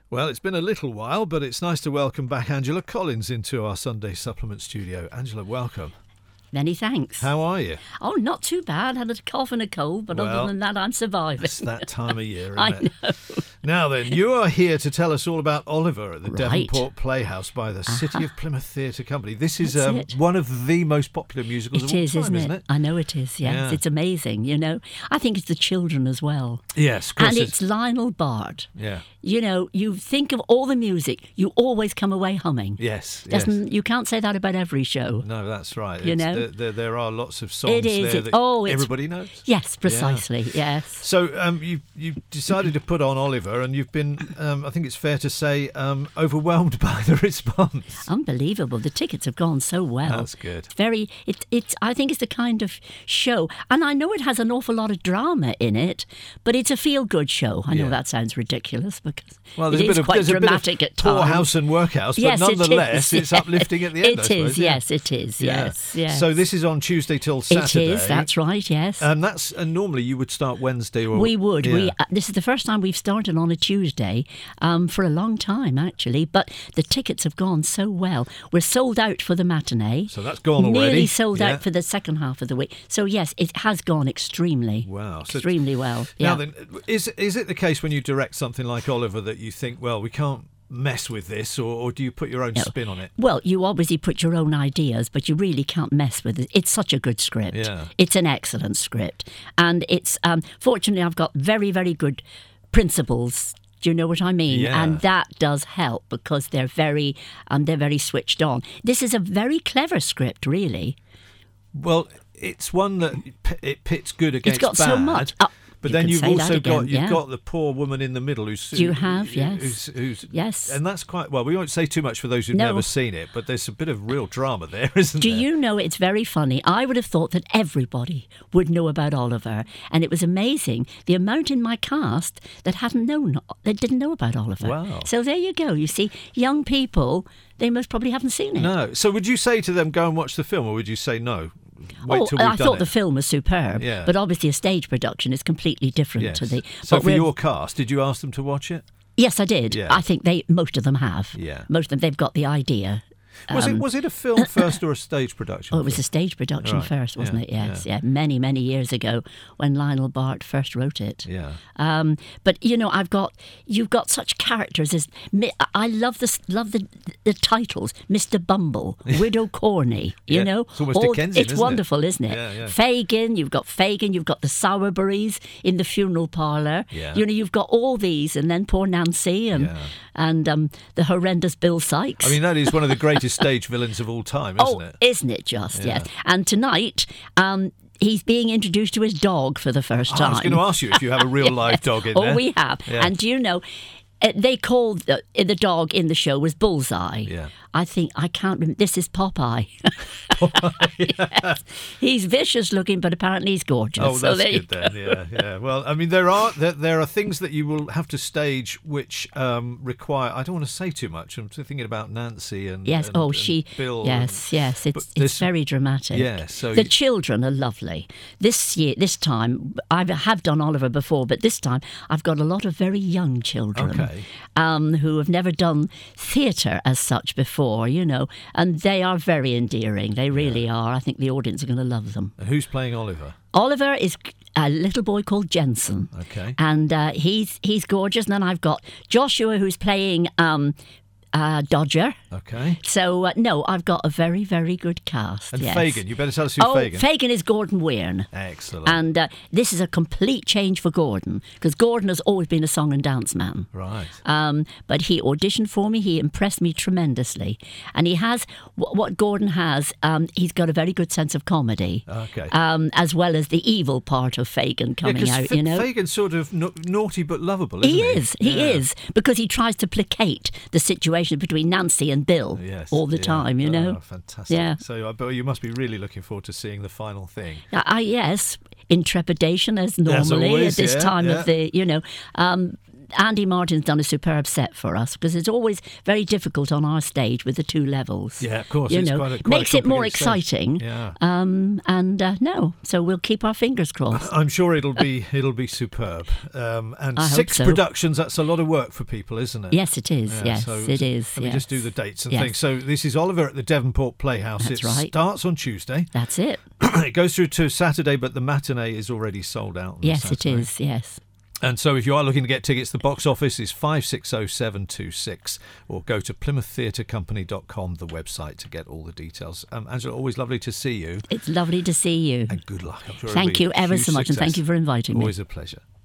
Well, it's been a little while, but it's nice to welcome back Angela Collins into our Sunday Supplement studio. Angela, welcome. Many thanks. How are you? Oh, not too bad. Had a cough and a cold, but other than that, I'm surviving. It's that time of year, isn't I it? know. Now then, you are here to tell us all about Oliver at the Right. Devonport Playhouse by the City of Plymouth Theatre Company. This is That's it. one of the most popular musicals of all time, isn't it? I know it is, yes. Yeah. It's amazing, you know. I think it's the children as well. Yes, of course. And it's Lionel Bard. Yeah. You know, you think of all the music, you always come away humming. Yes. You can't say that about every show. No, that's right. You know? There are lots of songs It is. there that everybody knows. Yes, precisely, yes. So you decided to put on Oliver, and you've been, I think it's fair to say, overwhelmed by the response. Unbelievable. The tickets have gone so well. That's good. It's I think it's the kind of show, and I know it has an awful lot of drama in it, but it's a feel-good show. I know Yeah. that sounds ridiculous because Well, it is quite dramatic at times. Poorhouse and workhouse, but Yes, nonetheless, it is. it's uplifting at the end. I It suppose, is, yeah. yes, it is, yes, yes. So this is on Tuesday till Saturday. It is, that's right, yes. And normally you would start Wednesday or We would. Yeah. This is the first time we've started on a Tuesday for a long time, actually. But the tickets have gone so well. We're sold out for the matinee. So that's gone already. Nearly sold Yeah. out for the second half of the week. So yes, it has gone extremely. Wow. So Extremely well. Now Yeah. then, is it the case when you direct something like Oliver that you think, well, we can't mess with this, or do you put your own spin on it? Well, you obviously put your own ideas, but you really can't mess with it. It's such a good script. Yeah. It's an excellent script. And it's, fortunately, I've got very, very good principals. Do you know what I mean? Yeah. And that does help because they're very switched on. This is a very clever script, really. Well, it's one that it pits good against It's got bad. so much. But You then can you've say that also again, you've got the poor woman in the middle who's You have, yes. who's Yes. and that's quite well. We won't say too much for those who've No. never seen it, but there's a bit of real drama there, isn't Do there? you know, it's very funny. I would have thought that everybody would know about Oliver, and it was amazing the amount in my cast that didn't know about Oliver. Wow. So there you go. You see, young people, they most probably haven't seen it. No. So would you say to them, go and watch the film, or would you say no? Wait till we've I done thought it. the film was superb, Yeah. but obviously a stage production is completely different Yes. to the. So but for we're- your cast, did you ask them to watch it? yes, I did. Yeah. I think most of them have. Yeah. Most of them, they've got the idea. Was it a film first or a stage production? Oh, it was a stage production Right, first, wasn't yeah, it? Yes, yeah. Many, many years ago when Lionel Bart first wrote it. Yeah. But you know, you've got such characters as I love the titles, Mr. Bumble, Widow Corney. You Yeah, know, it's almost Dickensian, it's isn't it? wonderful, isn't it? Yeah, yeah. Fagin, you've got the Sowerberries in the funeral parlour. Yeah. You know, you've got all these, and then poor Nancy and the horrendous Bill Sykes. I mean, that is one of the greatest stage villains of all time, isn't it? Isn't it just? Yeah. Yes. And tonight, he's being introduced to his dog for the first time. I was going to ask you if you have a real live dog in there. Oh, we have. Yeah. And do you know, they called the dog in the show was Bullseye. Yeah. I can't remember. This is Popeye. Yes. He's vicious looking, but apparently he's gorgeous. Oh, so that's there you good then. Yeah. Well, I mean, there are things that you will have to stage which require. I don't want to say too much. I'm thinking about Nancy and Yes. and Bill. Yes. Yes. but It's this- very dramatic. Yeah, so the children are lovely. This time, I have done Oliver before, but this time I've got a lot of very young children. Okay. Who have never done theatre as such before, you know, and they are very endearing. They really are. I think the audience are going to love them. Who's playing Oliver? Oliver is a little boy called Jensen. Okay. And he's gorgeous. And then I've got Joshua, who's playing Dodger. Okay. So, no, I've got a very, very good cast. And yes. Fagin, you better tell us who's Fagin. Fagin is Gordon Weirne. Excellent. And this is a complete change for Gordon, because Gordon has always been a song and dance man. Right. But he auditioned for me. He impressed me tremendously. And he has, what Gordon has, he's got a very good sense of comedy. Okay. As well as the evil part of Fagin coming out, you know. Fagin's sort of naughty but lovable, isn't he? He is, because he tries to placate the situation between Nancy and Bill all the time, you know. Oh, fantastic. Yeah. So but you must be really looking forward to seeing the final thing. Yes, in trepidation as normally always, at this yeah, time yeah. of the, you know. Andy Martin's done a superb set for us, because it's always very difficult on our stage with the 2 levels. Yeah, of course. You it's know, quite a makes it more complicated stage. exciting. Yeah. So we'll keep our fingers crossed. I'm sure it'll be superb. And I hope 6 so. productions, that's a lot of work for people, isn't it? Yes, it is. Yeah, Yes, so it is. Let me just do the dates and Yes. things. So this is Oliver at the Devonport Playhouse. That's it right. starts on Tuesday. That's it. It goes through to Saturday, but the matinee is already sold out. on Yes, it Saturday. is. Yes. And so if you are looking to get tickets, the box office is 560726, or go to PlymouthTheatreCompany.com, the website, to get all the details. Angela, always lovely to see you. It's lovely to see you. And good luck. I'm sure it'll Thank be you a ever huge so much, and success. thank you for inviting me. Always a pleasure.